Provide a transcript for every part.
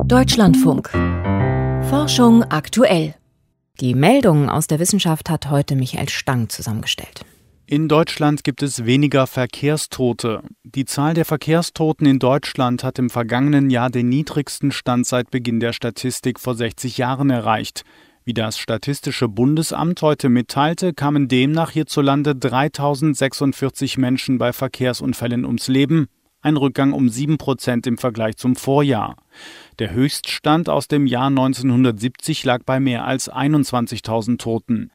Deutschlandfunk. Forschung aktuell. Die Meldungen aus der Wissenschaft hat heute Michael Stang zusammengestellt. In Deutschland gibt es weniger Verkehrstote. Die Zahl der Verkehrstoten in Deutschland hat im vergangenen Jahr den niedrigsten Stand seit Beginn der Statistik vor 60 Jahren erreicht. Wie das Statistische Bundesamt heute mitteilte, kamen demnach hierzulande 3.046 Menschen bei Verkehrsunfällen ums Leben, ein Rückgang um 7% im Vergleich zum Vorjahr. Der Höchststand aus dem Jahr 1970 lag bei mehr als 21.000 Toten.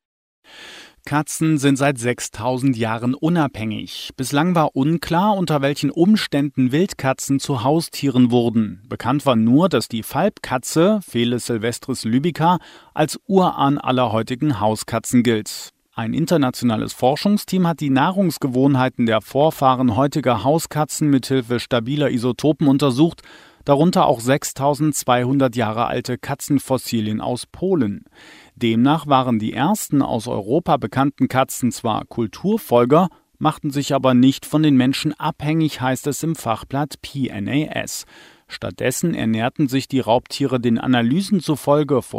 Katzen sind seit 6.000 Jahren unabhängig. Bislang war unklar, unter welchen Umständen Wildkatzen zu Haustieren wurden. Bekannt war nur, dass die Falbkatze, Felis silvestris lybica, als Urahn aller heutigen Hauskatzen gilt. Ein internationales Forschungsteam hat die Nahrungsgewohnheiten der Vorfahren heutiger Hauskatzen mithilfe stabiler Isotopen untersucht, darunter auch 6.200 Jahre alte Katzenfossilien aus Polen. Demnach waren die ersten aus Europa bekannten Katzen zwar Kulturfolger, machten sich aber nicht von den Menschen abhängig, heißt es im Fachblatt PNAS. Stattdessen ernährten sich die Raubtiere den Analysen zufolge vor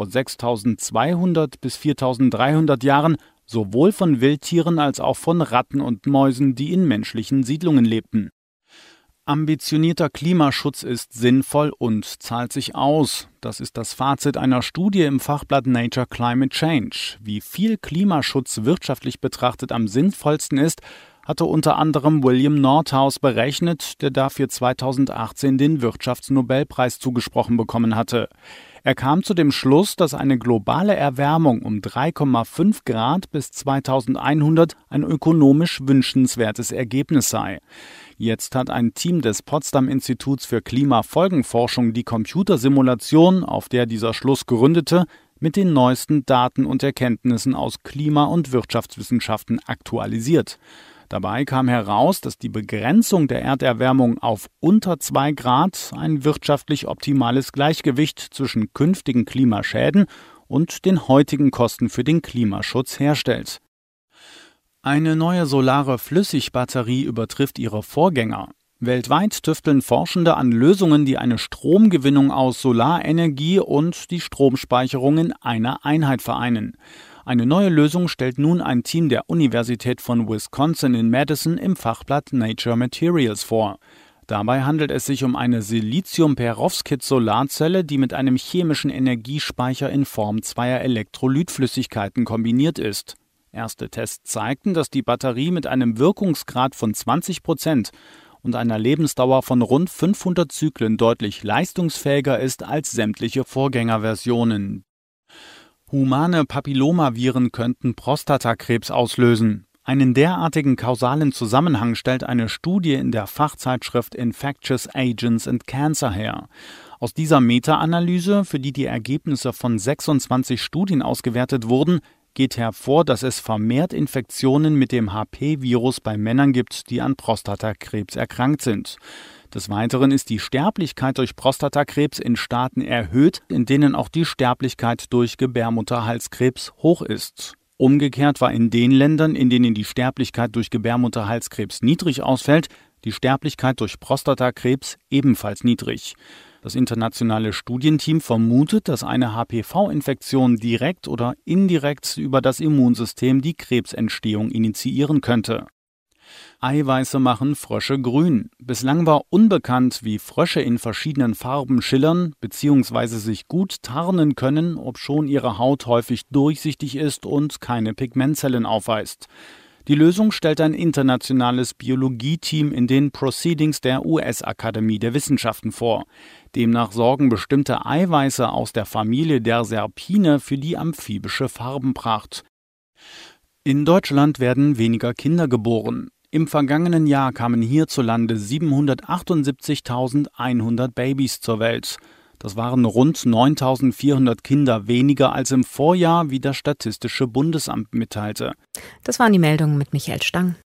6.200 bis 4.300 Jahren sowohl von Wildtieren als auch von Ratten und Mäusen, die in menschlichen Siedlungen lebten. Ambitionierter Klimaschutz ist sinnvoll und zahlt sich aus. Das ist das Fazit einer Studie im Fachblatt Nature Climate Change. Wie viel Klimaschutz wirtschaftlich betrachtet am sinnvollsten ist, hatte unter anderem William Nordhaus berechnet, der dafür 2018 den Wirtschaftsnobelpreis zugesprochen bekommen hatte. Er kam zu dem Schluss, dass eine globale Erwärmung um 3,5 Grad bis 2100 ein ökonomisch wünschenswertes Ergebnis sei. Jetzt hat ein Team des Potsdam-Instituts für Klimafolgenforschung die Computersimulation, auf der dieser Schluss gründete, mit den neuesten Daten und Erkenntnissen aus Klima- und Wirtschaftswissenschaften aktualisiert. Dabei kam heraus, dass die Begrenzung der Erderwärmung auf unter 2 Grad ein wirtschaftlich optimales Gleichgewicht zwischen künftigen Klimaschäden und den heutigen Kosten für den Klimaschutz herstellt. Eine neue solare Flüssigbatterie übertrifft ihre Vorgänger. Weltweit tüfteln Forschende an Lösungen, die eine Stromgewinnung aus Solarenergie und die Stromspeicherung in einer Einheit vereinen. Eine neue Lösung stellt nun ein Team der Universität von Wisconsin in Madison im Fachblatt Nature Materials vor. Dabei handelt es sich um eine Silizium-Perovskit-Solarzelle, die mit einem chemischen Energiespeicher in Form zweier Elektrolytflüssigkeiten kombiniert ist. Erste Tests zeigten, dass die Batterie mit einem Wirkungsgrad von 20% und einer Lebensdauer von rund 500 Zyklen deutlich leistungsfähiger ist als sämtliche Vorgängerversionen. Humane Papillomaviren könnten Prostatakrebs auslösen. Einen derartigen kausalen Zusammenhang stellt eine Studie in der Fachzeitschrift Infectious Agents and Cancer her. Aus dieser Meta-Analyse, für die Ergebnisse von 26 Studien ausgewertet wurden, geht hervor, dass es vermehrt Infektionen mit dem HP-Virus bei Männern gibt, die an Prostatakrebs erkrankt sind. Des Weiteren ist die Sterblichkeit durch Prostatakrebs in Staaten erhöht, in denen auch die Sterblichkeit durch Gebärmutterhalskrebs hoch ist. Umgekehrt war in den Ländern, in denen die Sterblichkeit durch Gebärmutterhalskrebs niedrig ausfällt, die Sterblichkeit durch Prostatakrebs ebenfalls niedrig. Das internationale Studienteam vermutet, dass eine HPV-Infektion direkt oder indirekt über das Immunsystem die Krebsentstehung initiieren könnte. Eiweiße machen Frösche grün. Bislang war unbekannt, wie Frösche in verschiedenen Farben schillern bzw. sich gut tarnen können, obschon ihre Haut häufig durchsichtig ist und keine Pigmentzellen aufweist. Die Lösung stellt ein internationales Biologieteam in den Proceedings der US-Akademie der Wissenschaften vor. Demnach sorgen bestimmte Eiweiße aus der Familie der Serpine für die amphibische Farbenpracht. In Deutschland werden weniger Kinder geboren. Im vergangenen Jahr kamen hierzulande 778.100 Babys zur Welt. Das waren rund 9.400 Kinder weniger als im Vorjahr, wie das Statistische Bundesamt mitteilte. Das waren die Meldungen mit Michael Stang.